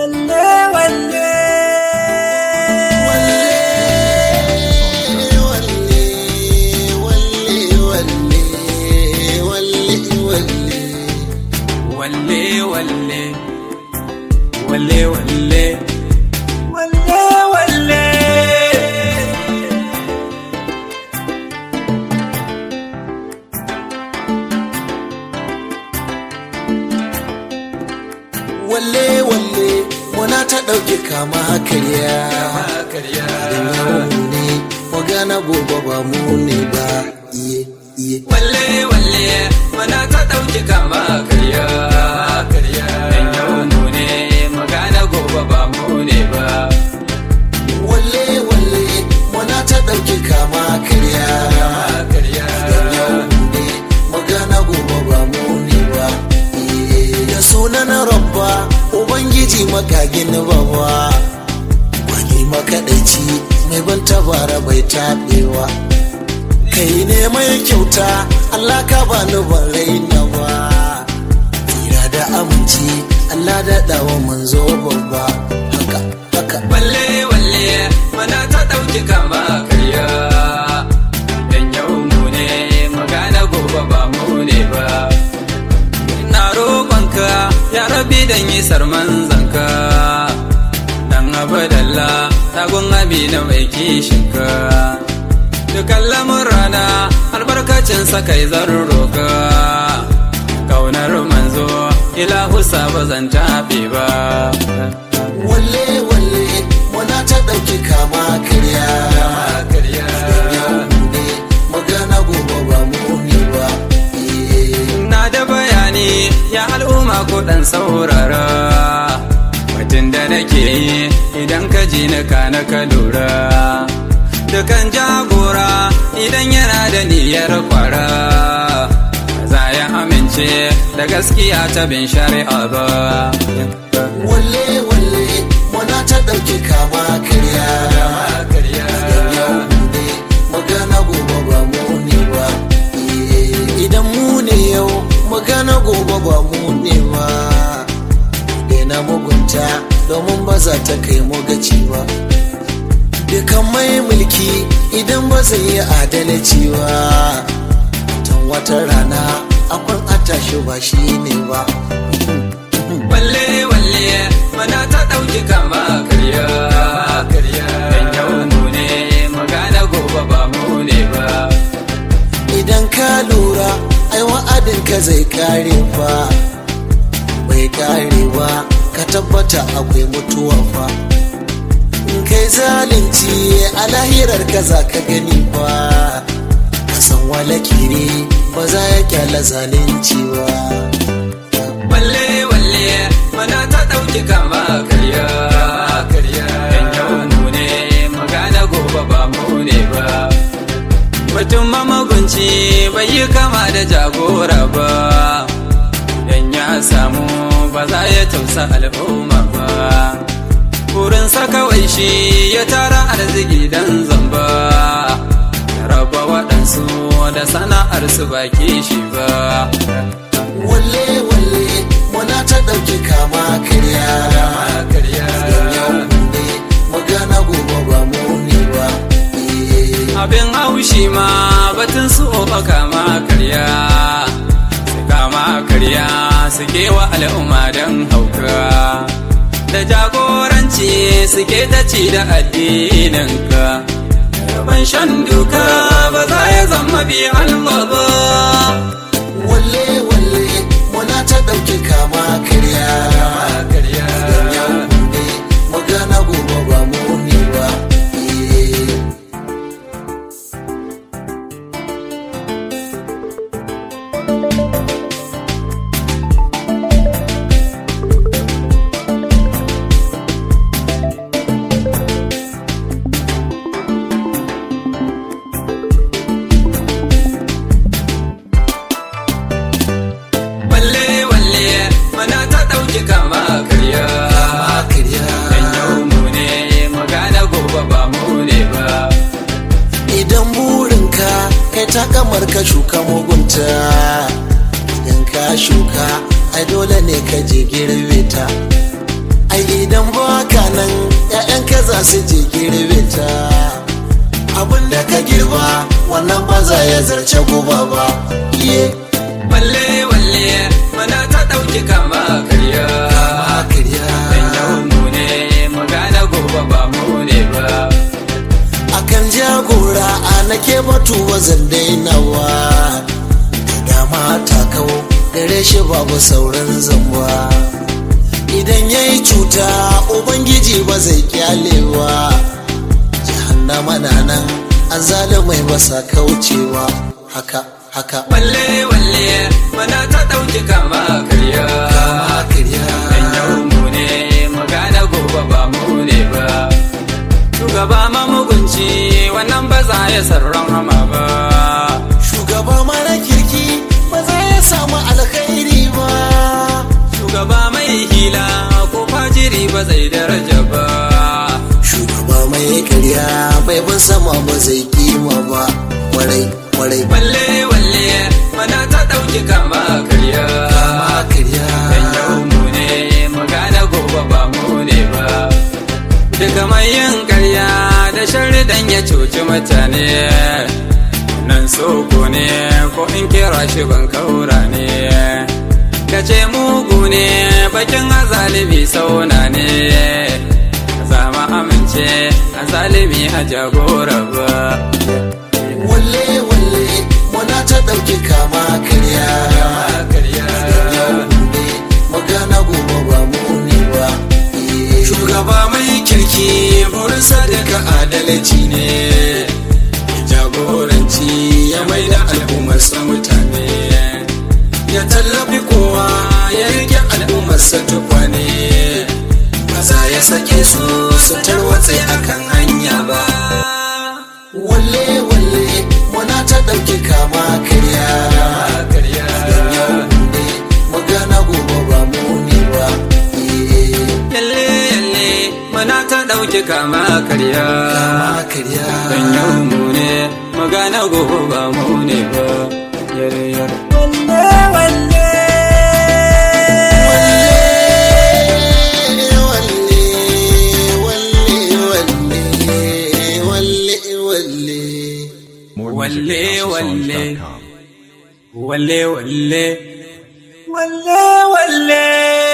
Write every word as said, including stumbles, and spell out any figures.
walle walle walle walle walle walle muna ta dauke kama karya karya ne magana gobe ba mu ne ba iye iye walle walle muna ta dauke kama karya karya yau mu ne magana gobe ba mu ne ba walle walle muna ta dauke kama karya karya yau ne magana gobe ba mu ne ba da sunan rabba ubangiji makagin bawa wani makadaici mai ban tabara bai tabewa kai ne mai kyauta Allah ka bani ban raina ba tira da aminci Allah da dawo manzo babba haka haka walle walle mana ta dauki kama karya dan yau mu ne magana gobe ba mu ne ba ina roƙonka ya rabbi dan yi sarman zanka dan abadalla tagun amina mai kishinka dukan lamurana albarkacin sa kai zan roƙa kaunar manzo ilahu sa ba zan tafi ba walle walle muna ta dauki kama karya karya yau ne magana gobe ba mu ne ba na da bayani ya al'umma ko dan saurara mutum da nake yi idan ka ji na kana ka lura dukan jagora idan yana da niyyar kwara za ya amince da gaskiya ta bin shari'a ba walle walle muna ta dauki kama karya karya yau ne magana gobe ba mu ne ba idan mu ne yau magana gobe ba mu ne ba na mugunta domin ba za ta kai mu gaci ba dukan mai mulki idan ba zai yi adalci ba tun wata rana akwai atashi ba shi ne ba walle walle mana ta dauki kama karya karya dan yau mu ne magana gobe ba mu ne ba idan ka lura ai wa'adin ka zai kare fa bai kare ba ka tabbata akwai mutuwa fa in kai zalunci a lahirar ka za ka gani ba ka san walakiri ba za ya kyala zalunci ba walle walle mana ta dauki kama karya karya dan yau mu ne magana gobe ba mu ne ba mutum mamagunci bai yi kama da jagora ba dan ya samu ba za ya tausa al'umma ba burinsa kawai shi ya tara arziki dan zamba ya raba waɗansu da sana'arsu baki shi ba walle walle muna ta ɗauki kama karya karya yau ne magana gobe ba mu ne ba abin haushi ma batun su oba kama karya kama karya suke wa al'umma don hauka da jagoranci suke ta ci da addininka ban shan duka ba za ya zama bi Allah ba walle walle muna ta ɗauki kama karya karya yau ne magana gobe ba mu ne ba ta kamar ka shuka mugunta idan ka shuka ai dole ne ka je girbe ta ai idan su je girbe ta. Abin da ka girba wannan ba za ya zarce guba ba. Iye walle walle mana ta ɗauki kama karya. kama karya. Dan yau mu ne magana gobe ba mu ne ba. Akan jagora a nake batu ba zan dainawa. Dama ta kawo gare shi babu sauran zamba. Idan ya yi cuta ubangiji ba zai kyalewa. Jahannama na nan an zalimai ba sa kaucewa. Haka haka walle walle mana ta ɗauki kama karya. kama karya. Dan yau mu ne magana gobe ba mu ne ba. Shugaba mamugunci wannan ba za ya sarran hama ba. Shugaba mara kirki ba za ya samu alkhairi ba. Shugaba mai hila ko fajiri ba zai daraja ba. Shugaba mai karya bai bin sama ba zai kima ba. Kwarai kwarai Walle walle mana ta ɗauki kama karya. kama karya. Dan yau mu ne magana gobe ba mu ne ba. Daga mai yin karya da sharri dan ya cuci mutane. Nan soko ne ko in kira shi ban kaura ne. Kace mugu ne bakin azalibi sauna ne. Za mu amince azalibi a jagora ba. Walle walle muna ta ɗauki kama karya. Yau ne magana gobe ba mu ne ba. Shugaba mai kirki burinsa daga adalci ne. Jagoranci ya mai da al'ummarsa mutane. Ya tallafi kowa ya rike al'ummarsa tukwane. Ba za ya sake su su tarwatse akan hanya ba. Walle walle muna ta ɗauki kama karya. Yau ne magana gobe ba mu ne ba. Yalle yalle mana ta ɗauki kama karya. Kama karya. Dan yau mu ne magana gobe ba mu ne ba. Yare yare. Walle walle walle walle walle walle walle